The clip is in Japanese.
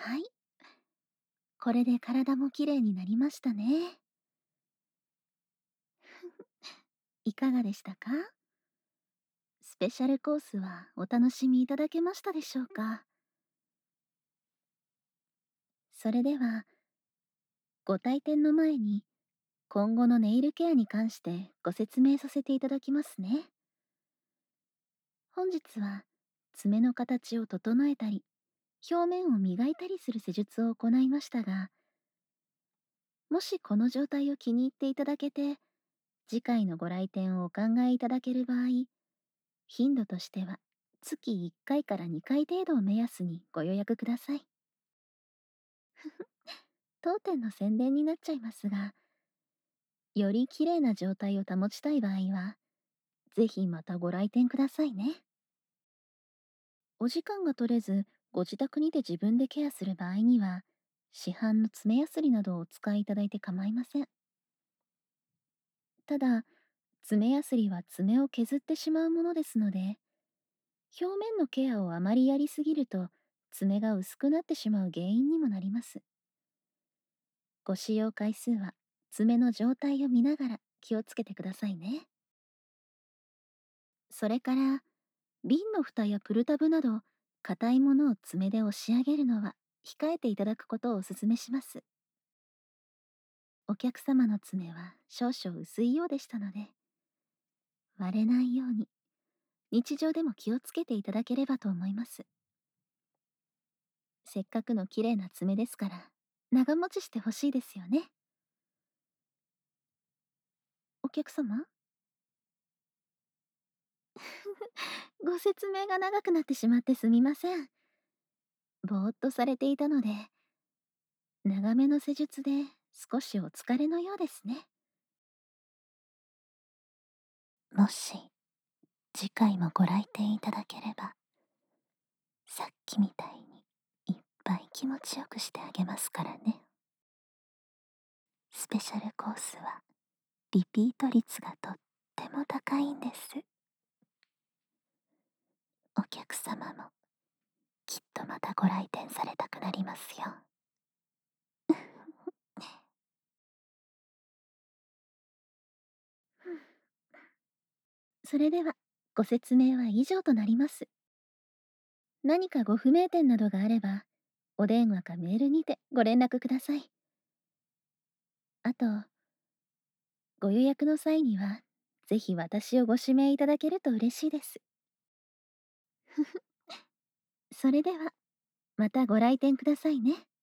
はい。これで体もきれいになりましたね。いかがでしたか？スペシャルコースはお楽しみいただけましたでしょうか？それでは、ご退店の前に今後のネイルケアに関してご説明させていただきますね。本日は爪の形を整えたり、表面を磨いたりする施術を行いましたが、もしこの状態を気に入っていただけて、次回のご来店をお考えいただける場合、頻度としては月1回から2回程度を目安にご予約ください。当店の宣伝になっちゃいますが、より綺麗な状態を保ちたい場合は、ぜひまたご来店くださいね。お時間が取れず、ご自宅にて自分でケアする場合には、市販の爪やすりなどをお使いいただいて構いません。ただ、爪やすりは爪を削ってしまうものですので、表面のケアをあまりやりすぎると、爪が薄くなってしまう原因にもなります。ご使用回数は爪の状態を見ながら気をつけてくださいね。それから、瓶の蓋やプルタブなど、硬いものを爪で押し上げるのは控えていただくことをお勧めします。お客様の爪は少々薄いようでしたので、割れないように日常でも気をつけていただければと思います。せっかくの綺麗な爪ですから、長持ちしてほしいですよね。お客様。ご説明が長くなってしまってすみません。ぼーっとされていたので、長めの施術で少しお疲れのようですね。もし次回もご来店いただければ、さっきみたいにいっぱい気持ちよくしてあげますからね。スペシャルコースはリピート率がとっても高いんです。お客様もきっとまたご来店されたくなりますよ。それでは、ご説明は以上となります。何かご不明点などがあれば、お電話かメールにてご連絡ください。あと、ご予約の際には、ぜひ私をご指名いただけると嬉しいです。それでは、またご来店くださいね。